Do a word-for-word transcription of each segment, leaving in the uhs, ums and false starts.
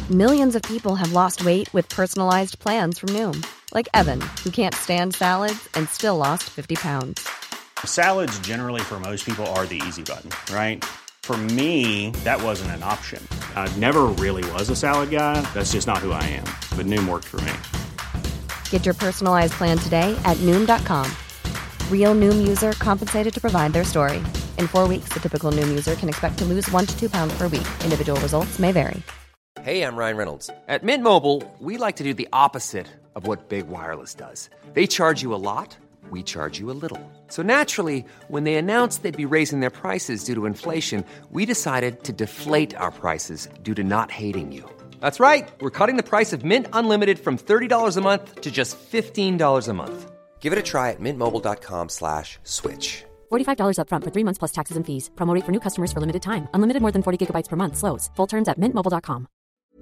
Millions of people have lost weight with personalized plans from Noom. Like Evan, who can't stand salads and still lost fifty pounds. Salads generally for most people are the easy button, right? For me, that wasn't an option. I never really was a salad guy. That's just not who I am. But Noom worked for me. Get your personalized plan today at Noom dot com. Real Noom user compensated to provide their story. In four weeks, the typical Noom user can expect to lose one to two pounds per week. Individual results may vary. Hey, I'm Ryan Reynolds. At Mint Mobile, we like to do the opposite of what Big Wireless does. They charge you a lot, we charge you a little. So naturally, when they announced they'd be raising their prices due to inflation, we decided to deflate our prices due to not hating you. That's right. We're cutting the price of Mint Unlimited from thirty dollars a month to just fifteen dollars a month. Give it a try at mintmobile.com slash switch. forty-five dollars up front for three months plus taxes and fees. Promo rate for new customers for limited time. Unlimited more than forty gigabytes per month. Slows full terms at mint mobile dot com.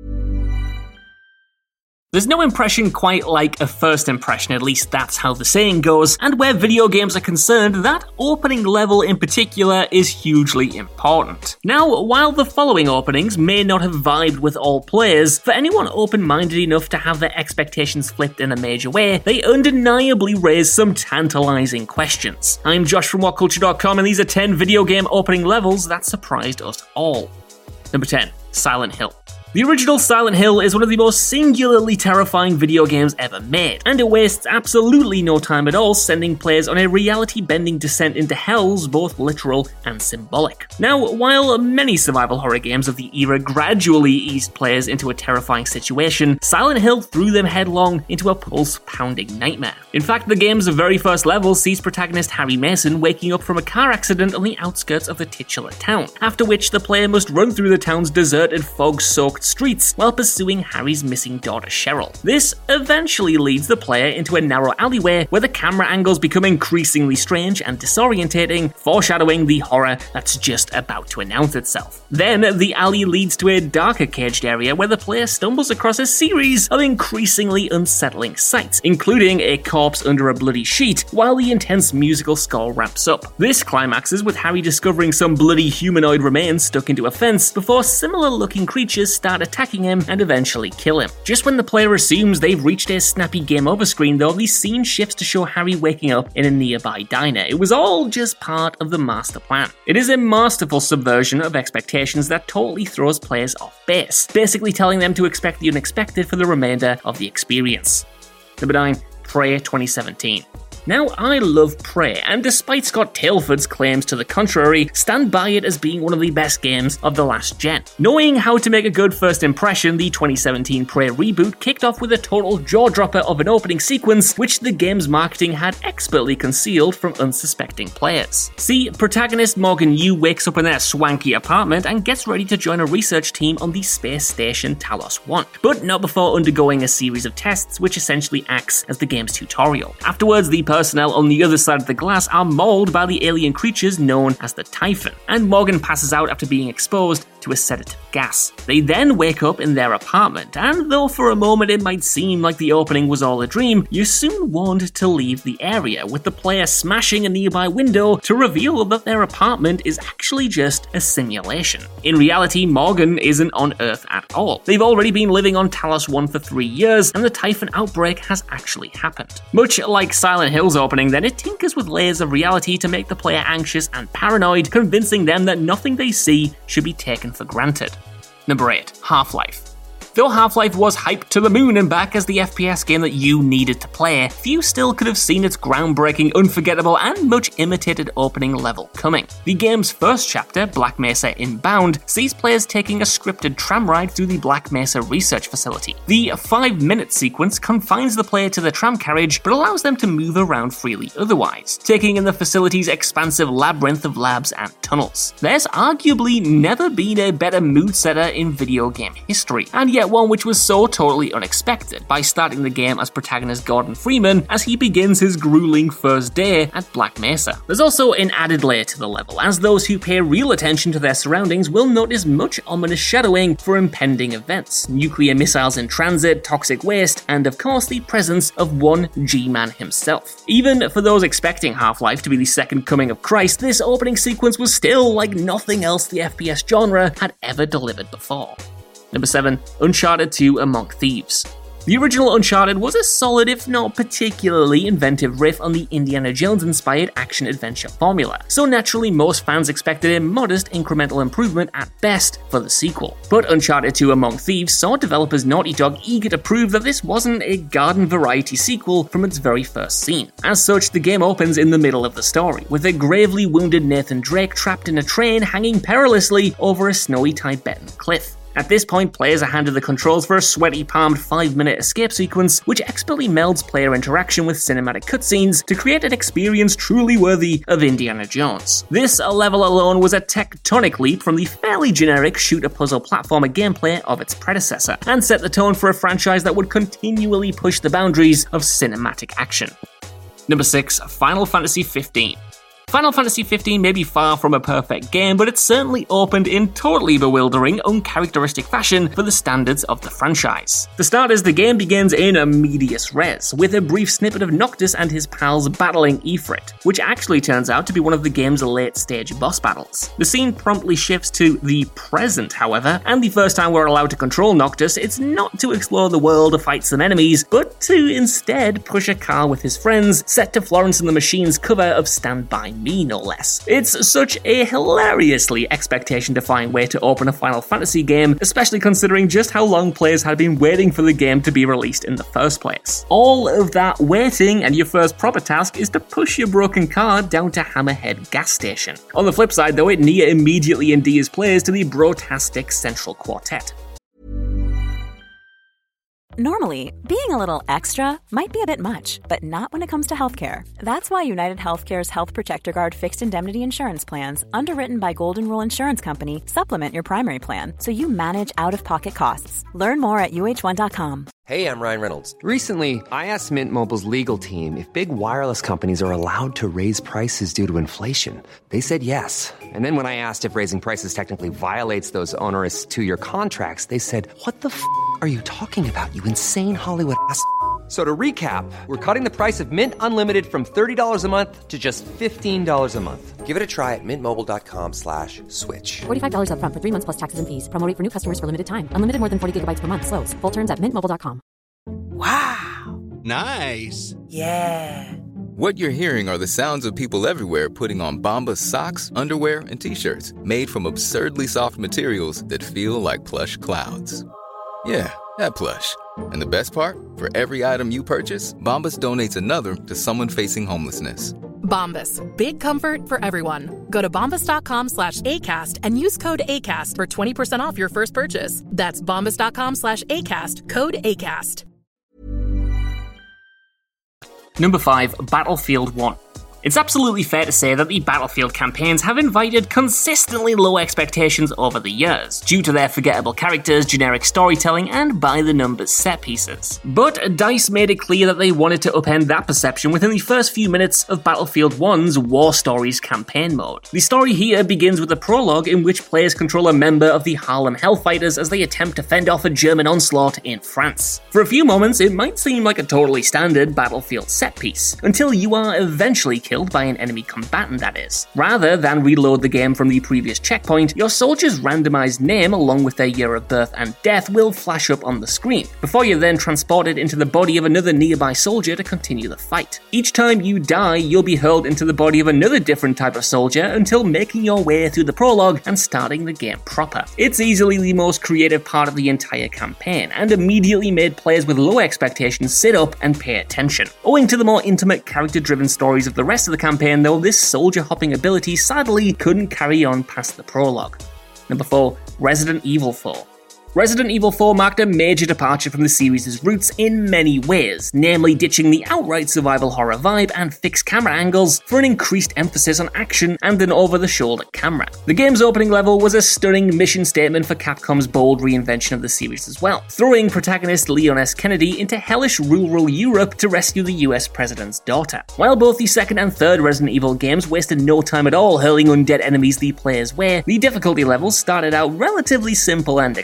There's no impression quite like a first impression, at least that's how the saying goes, and where video games are concerned, that opening level in particular is hugely important. Now, while the following openings may not have vibed with all players, for anyone open-minded enough to have their expectations flipped in a major way, they undeniably raise some tantalizing questions. I'm Josh from what culture dot com, and these are ten video game opening levels that surprised us all. Number ten, Silent Hill. The original Silent Hill is one of the most singularly terrifying video games ever made, and it wastes absolutely no time at all sending players on a reality-bending descent into hells, both literal and symbolic. Now, while many survival horror games of the era gradually eased players into a terrifying situation, Silent Hill threw them headlong into a pulse-pounding nightmare. In fact, the game's very first level sees protagonist Harry Mason waking up from a car accident on the outskirts of the titular town, after which the player must run through the town's deserted, fog-soaked streets while pursuing Harry's missing daughter Cheryl. This eventually leads the player into a narrow alleyway where the camera angles become increasingly strange and disorientating, foreshadowing the horror that's just about to announce itself. Then, the alley leads to a darker caged area where the player stumbles across a series of increasingly unsettling sights, including a corpse under a bloody sheet, while the intense musical score ramps up. This climaxes with Harry discovering some bloody humanoid remains stuck into a fence before similar-looking creatures start attacking him and eventually kill him. Just when the player assumes they've reached a snappy game over screen though, the scene shifts to show Harry waking up in a nearby diner. It was all just part of the master plan. It is a masterful subversion of expectations that totally throws players off base, basically telling them to expect the unexpected for the remainder of the experience. Number nine, Prey twenty seventeen. Now, I love Prey, and despite Scott Tailford's claims to the contrary, stand by it as being one of the best games of the last gen. Knowing how to make a good first impression, the twenty seventeen Prey reboot kicked off with a total jaw-dropper of an opening sequence, which the game's marketing had expertly concealed from unsuspecting players. See, protagonist Morgan Yu wakes up in their swanky apartment and gets ready to join a research team on the space station Talos one, but not before undergoing a series of tests which essentially acts as the game's tutorial. Afterwards, the personnel on the other side of the glass are mauled by the alien creatures known as the Typhon, and Morgan passes out after being exposed to a sedative gas. They then wake up in their apartment, and though for a moment it might seem like the opening was all a dream, you're soon warned to leave the area, with the player smashing a nearby window to reveal that their apartment is actually just a simulation. In reality, Morgan isn't on Earth at all. They've already been living on Talos one for three years, and the Typhon outbreak has actually happened. Much like Silent Hill's opening, then, it tinkers with layers of reality to make the player anxious and paranoid, convincing them that nothing they see should be taken for granted. Number eight, Half-Life. Though Half-Life was hyped to the moon and back as the F P S game that you needed to play, few still could have seen its groundbreaking, unforgettable, and much imitated opening level coming. The game's first chapter, Black Mesa Inbound, sees players taking a scripted tram ride through the Black Mesa research facility. The five-minute sequence confines the player to the tram carriage, but allows them to move around freely otherwise, taking in the facility's expansive labyrinth of labs and tunnels. There's arguably never been a better mood setter in video game history, and yet one which was so totally unexpected, by starting the game as protagonist Gordon Freeman as he begins his grueling first day at Black Mesa. There's also an added layer to the level, as those who pay real attention to their surroundings will notice much ominous shadowing for impending events, nuclear missiles in transit, toxic waste, and of course the presence of one G-Man himself. Even for those expecting Half-Life to be the second coming of Christ, this opening sequence was still like nothing else the F P S genre had ever delivered before. Number seven. Uncharted two Among Thieves. The original Uncharted was a solid, if not particularly inventive riff on the Indiana Jones-inspired action-adventure formula, so naturally most fans expected a modest incremental improvement at best for the sequel. But Uncharted two Among Thieves saw developers Naughty Dog eager to prove that this wasn't a garden-variety sequel from its very first scene. As such, the game opens in the middle of the story, with a gravely wounded Nathan Drake trapped in a train hanging perilously over a snowy Tibetan cliff. At this point, players are handed the controls for a sweaty-palmed five minute escape sequence, which expertly melds player interaction with cinematic cutscenes to create an experience truly worthy of Indiana Jones. This level alone was a tectonic leap from the fairly generic shooter-puzzle platformer gameplay of its predecessor, and set the tone for a franchise that would continually push the boundaries of cinematic action. Number six. Final Fantasy fifteen. Final Fantasy fifteen may be far from a perfect game, but it certainly opened in totally bewildering, uncharacteristic fashion for the standards of the franchise. For starters, the game begins in a medias res, with a brief snippet of Noctis and his pals battling Ifrit, which actually turns out to be one of the game's late-stage boss battles. The scene promptly shifts to the present, however, and the first time we're allowed to control Noctis, it's not to explore the world or fight some enemies, but to instead push a car with his friends, set to Florence and the Machine's cover of Stand By Me, no less. It's such a hilariously expectation-defying way to open a Final Fantasy game, especially considering just how long players had been waiting for the game to be released in the first place. All of that waiting, and your first proper task is to push your broken car down to Hammerhead gas station. On the flip side, though, it near immediately endears players to the brotastic Central Quartet. Normally, being a little extra might be a bit much, but not when it comes to healthcare. That's why United Healthcare's Health Protector Guard fixed indemnity insurance plans, underwritten by Golden Rule Insurance Company, supplement your primary plan so you manage out-of-pocket costs. Learn more at U H one dot com. Hey, I'm Ryan Reynolds. Recently, I asked Mint Mobile's legal team if big wireless companies are allowed to raise prices due to inflation. They said yes. And then when I asked if raising prices technically violates those onerous two-year contracts, they said, "What the f*** are you talking about, you insane Hollywood ass f- So to recap, we're cutting the price of Mint Unlimited from thirty dollars a month to just fifteen dollars a month. Give it a try at mintmobile.com slash switch. forty-five dollars up front for three months plus taxes and fees. Promo rate for new customers for limited time. Unlimited more than forty gigabytes per month. Slows full terms at mint mobile dot com. Wow. Nice. Yeah. What you're hearing are the sounds of people everywhere putting on Bombas socks, underwear, and T-shirts made from absurdly soft materials that feel like plush clouds. Yeah, that plush. And the best part? For every item you purchase, Bombas donates another to someone facing homelessness. Bombas. Big comfort for everyone. Go to bombas.com slash ACAST and use code ACAST for twenty percent off your first purchase. That's bombas.com slash ACAST. Code ACAST. Number five. Battlefield one. It's absolutely fair to say that the Battlefield campaigns have invited consistently low expectations over the years, due to their forgettable characters, generic storytelling, and by-the-numbers set pieces. But DICE made it clear that they wanted to upend that perception within the first few minutes of Battlefield one's War Stories campaign mode. The story here begins with a prologue in which players control a member of the Harlem Hellfighters as they attempt to fend off a German onslaught in France. For a few moments, it might seem like a totally standard Battlefield set piece, until you are eventually killed by an enemy combatant, that is. Rather than reload the game from the previous checkpoint, your soldier's randomized name along with their year of birth and death will flash up on the screen, before you're then transported into the body of another nearby soldier to continue the fight. Each time you die, you'll be hurled into the body of another different type of soldier until making your way through the prologue and starting the game proper. It's easily the most creative part of the entire campaign, and immediately made players with low expectations sit up and pay attention. Owing to the more intimate, character-driven stories of the rest of the campaign, though, this soldier-hopping ability sadly couldn't carry on past the prologue. Number four. Resident Evil four. Resident Evil four marked a major departure from the series' roots in many ways, namely ditching the outright survival horror vibe and fixed camera angles for an increased emphasis on action and an over-the-shoulder camera. The game's opening level was a stunning mission statement for Capcom's bold reinvention of the series as well, throwing protagonist Leon S. Kennedy into hellish rural Europe to rescue the U S president's daughter. While both the second and third Resident Evil games wasted no time at all hurling undead enemies the player's way, the difficulty levels started out relatively simple and accessible,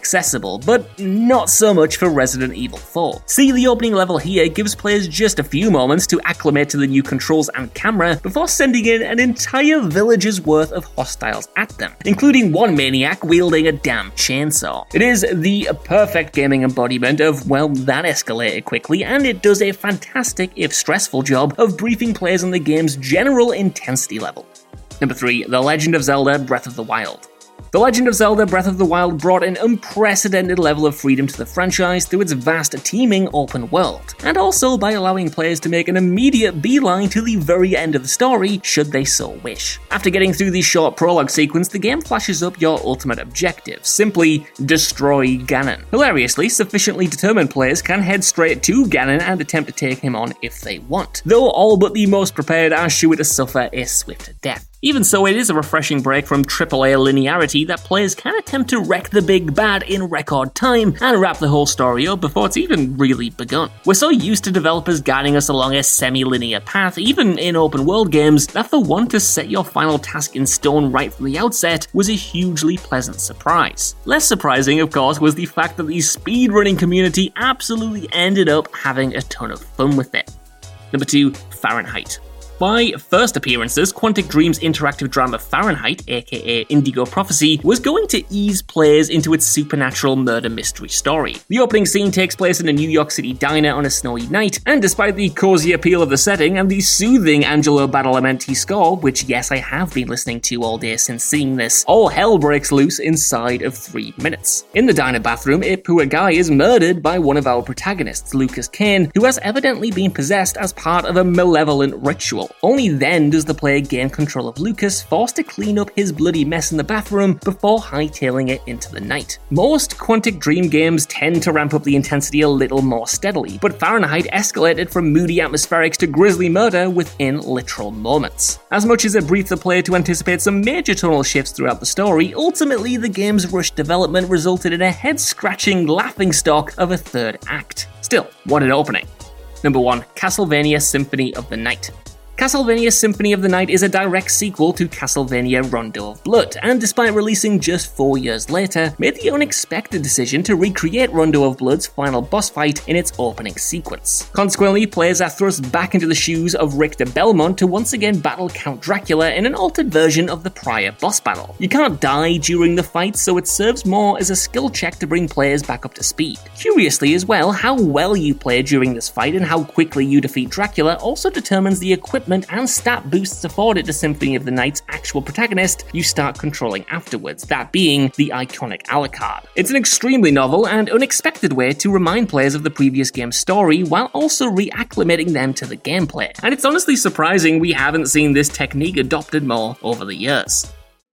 serviceable, but not so much for Resident Evil four. See, the opening level here gives players just a few moments to acclimate to the new controls and camera before sending in an entire village's worth of hostiles at them, including one maniac wielding a damn chainsaw. It is the perfect gaming embodiment of, well, that escalated quickly, and it does a fantastic, if stressful, job of briefing players on the game's general intensity level. Number three, The Legend of Zelda Breath of the Wild. The Legend of Zelda Breath of the Wild brought an unprecedented level of freedom to the franchise through its vast, teeming open world, and also by allowing players to make an immediate beeline to the very end of the story, should they so wish. After getting through the short prologue sequence, the game flashes up your ultimate objective: simply destroy Ganon. Hilariously, sufficiently determined players can head straight to Ganon and attempt to take him on if they want, though all but the most prepared are sure to suffer a swift death. Even so, it is a refreshing break from triple A linearity that players can attempt to wreck the big bad in record time and wrap the whole story up before it's even really begun. We're so used to developers guiding us along a semi-linear path, even in open world games, that for one to set your final task in stone right from the outset was a hugely pleasant surprise. Less surprising, of course, was the fact that the speedrunning community absolutely ended up having a ton of fun with it. Number two, Fahrenheit. By first appearances, Quantic Dream's interactive drama Fahrenheit, aka Indigo Prophecy, was going to ease players into its supernatural murder mystery story. The opening scene takes place in a New York City diner on a snowy night, and despite the cozy appeal of the setting and the soothing Angelo Badalamenti score, which yes, I have been listening to all day since seeing this, all hell breaks loose inside of three minutes. In the diner bathroom, a poor guy is murdered by one of our protagonists, Lucas Kane, who has evidently been possessed as part of a malevolent ritual. Only then does the player gain control of Lucas, forced to clean up his bloody mess in the bathroom before hightailing it into the night. Most Quantic Dream games tend to ramp up the intensity a little more steadily, but Fahrenheit escalated from moody atmospherics to grisly murder within literal moments. As much as it briefed the player to anticipate some major tonal shifts throughout the story, ultimately the game's rushed development resulted in a head-scratching laughingstock of a third act. Still, what an opening. Number one, Castlevania Symphony of the Night. Castlevania Symphony of the Night is a direct sequel to Castlevania Rondo of Blood, and despite releasing just four years later, made the unexpected decision to recreate Rondo of Blood's final boss fight in its opening sequence. Consequently, players are thrust back into the shoes of Richter Belmont to once again battle Count Dracula in an altered version of the prior boss battle. You can't die during the fight, so it serves more as a skill check to bring players back up to speed. Curiously as well, how well you play during this fight and how quickly you defeat Dracula also determines the equipment and stat boosts afforded to Symphony of the Night's actual protagonist you start controlling afterwards, that being the iconic Alucard. It's an extremely novel and unexpected way to remind players of the previous game's story while also reacclimating them to the gameplay, and it's honestly surprising we haven't seen this technique adopted more over the years.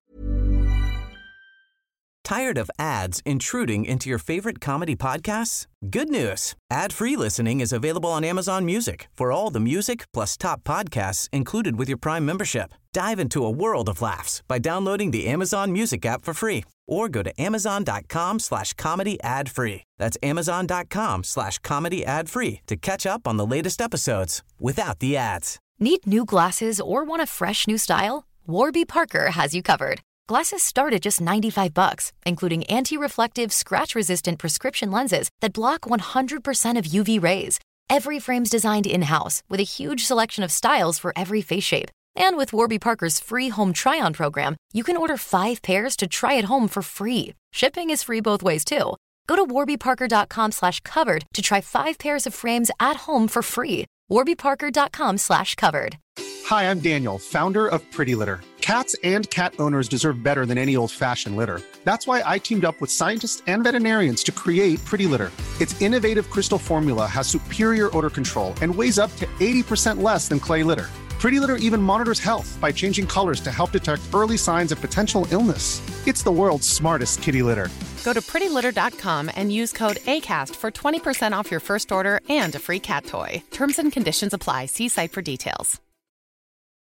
Tired of ads intruding into your favorite comedy podcasts? Good news. Ad-free listening is available on Amazon Music for all the music plus top podcasts included with your Prime membership. Dive into a world of laughs by downloading the Amazon Music app for free or go to amazon.com slash comedy ad free. That's amazon.com slash comedy ad free to catch up on the latest episodes without the ads. Need new glasses or want a fresh new style? Warby Parker has you covered. Glasses start at just ninety-five bucks, including anti-reflective, scratch-resistant prescription lenses that block one hundred percent of U V rays. Every frame's designed in-house with a huge selection of styles for every face shape. And with Warby Parker's free home try-on program, you can order five pairs to try at home for free. Shipping is free both ways, too. Go to warbyparker.com slash covered to try five pairs of frames at home for free. warbyparker.com slash covered. Hi, I'm Daniel, founder of Pretty Litter. Cats and cat owners deserve better than any old-fashioned litter. That's why I teamed up with scientists and veterinarians to create Pretty Litter. Its innovative crystal formula has superior odor control and weighs up to eighty percent less than clay litter. Pretty Litter even monitors health by changing colors to help detect early signs of potential illness. It's the world's smartest kitty litter. Go to pretty litter dot com and use code ACAST for twenty percent off your first order and a free cat toy. Terms and conditions apply. See site for details.